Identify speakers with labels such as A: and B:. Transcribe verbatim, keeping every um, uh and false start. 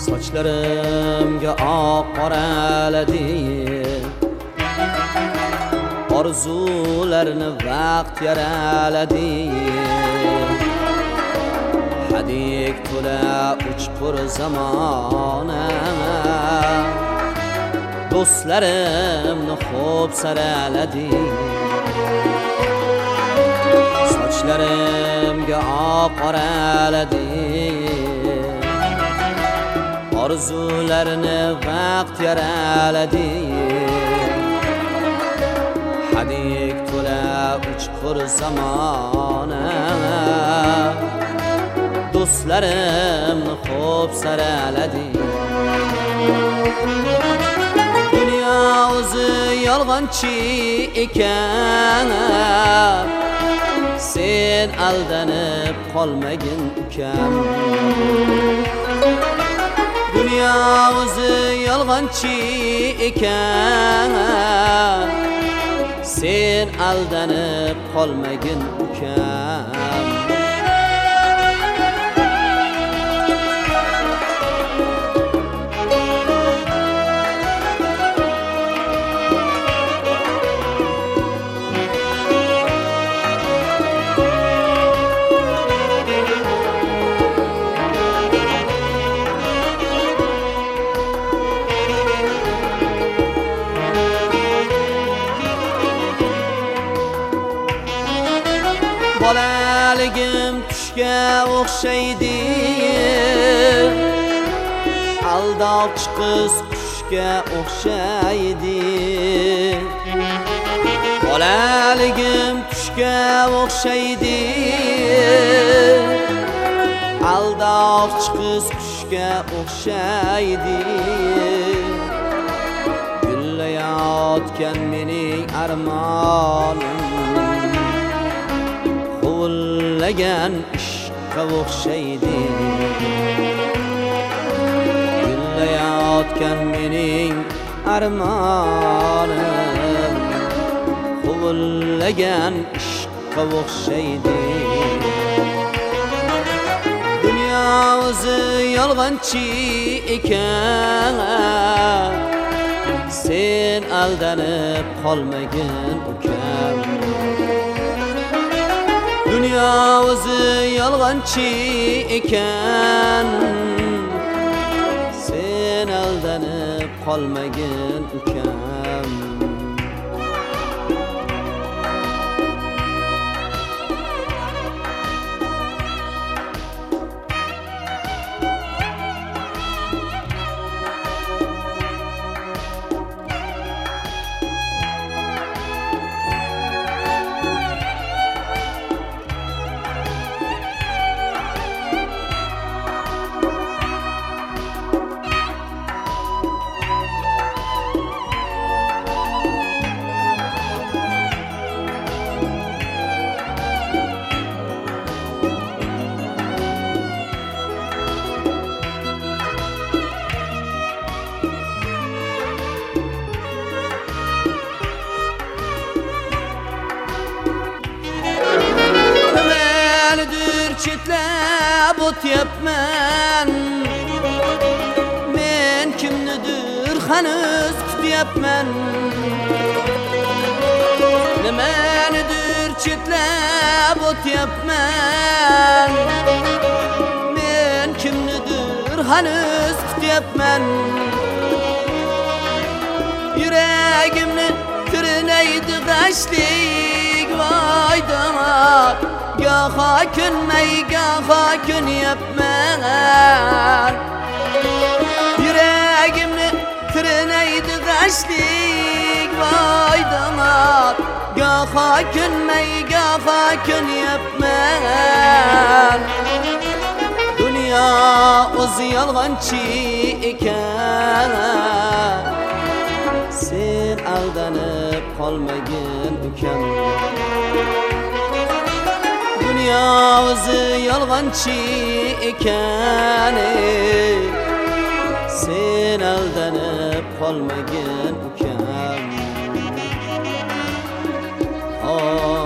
A: Sochlarimga oq qoraladi, orzularni vaqt yaraladi. Hadik to'la uchqur zamona, do'stlarimni xo'p saraladi. Sochlarimga oq qoraladi, orzularni vaqt yaraladi. Hadik to'la uchqur zamona, do'stlarimni xo'p saraladi. Dunyo o'zi yolg'onchi ekan, sen aldanib qolmagin ukam. Dunyo o'zi yolg'onchi ekan, sen aldanib qolmagin ukam. Bolaligim tushga o'xshaydi, aldoqchi qiz qushga o'xshaydi. Bolaligim tushga o'xshaydi, aldoqchi qiz qushga o'xshaydi. Gullayotgan mening armonim, Gullagan ishqqa o'xshaydi. Gullayotgan mening armonim, gullagan ishqqa o'xshaydi. Dunyo o'zi yolg'onchi ekan, sen aldanib qolmagin ukam. Dunyo o'zi yolg'onchi ekan, sen aldanib qolmagin ukam. Chetlab o'tyapman, men kimnidir hanuz kutyapman. Nimanidir chetlab o'tyapman, men kimnidir hanuz kutyapman. Yuragimni tirnaydi g'ashlik, voy damot. Gaha kunmay gaha kunyapman, yuragimni tirnaydi g'ashlik, voy damot. Gaha kunmay gaha kunyapman. Dunyo o'zi yolg'onchi ekan, sen aldanib qolmagin ukam. Dunyo o'zi yolg'onchi ekan, sen aldanib qolmagin ukam. Oh